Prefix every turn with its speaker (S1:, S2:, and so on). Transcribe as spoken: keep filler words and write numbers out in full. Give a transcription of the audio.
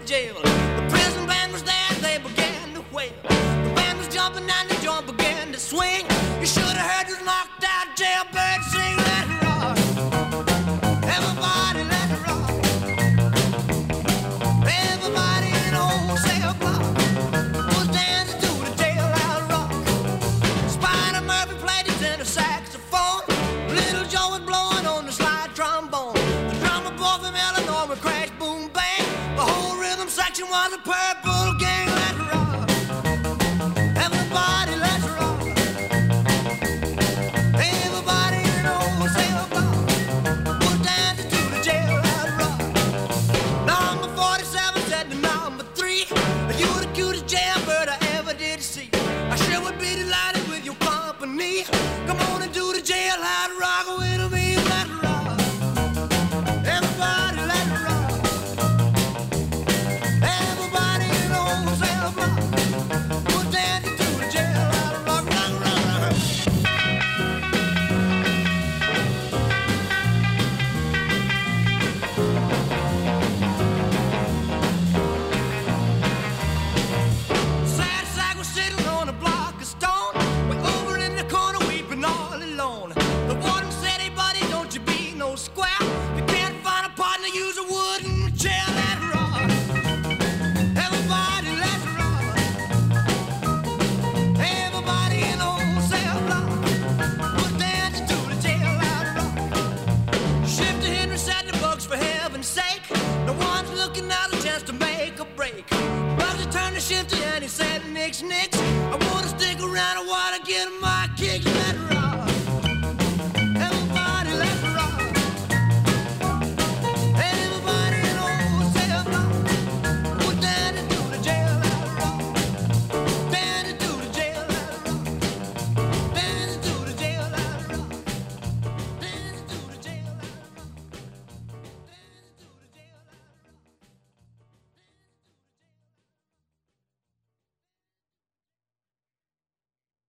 S1: jail. The prison band was there, they began to wail. The band was jumping and the joint began to swing. You should have heard this knocked out jailbird sing. Let it rock, everybody let it rock. Everybody in the whole cell block was dancing to the jailhouse rock. Spider Murphy played his tenor saxophone. Little Joe was blowing on the slide trombone. The drummer boy from Illinois would crash, boom, bang. The whole rhythm section was a Purple Gang. Let's rock, everybody, let's rock. Everybody in the whole cell block was dancing to the jailhouse rock. Number forty-seven said to number three, "You the cutest jailbird I ever did see. I sure would be delighted with your company. Come on and do the jailhouse rock with me. Let's rock, everybody, let's rock. Everybody in the whole cell block was dancing to the jailhouse rock. Rock, rock, rock. Sad sack was sitting on a block of stone, way over in the corner weeping all alone. The warden said, "Hey buddy, don't you be no square. You can't find a partner, use a wooden chair." Let's rock, everybody, let's rock. Everybody in the whole cell block was dancing to the jailhouse rock. Shifty Henry said to Bugs, "For heaven's sake, no one's looking out a chance to make a break." Bugsy turned to Shifty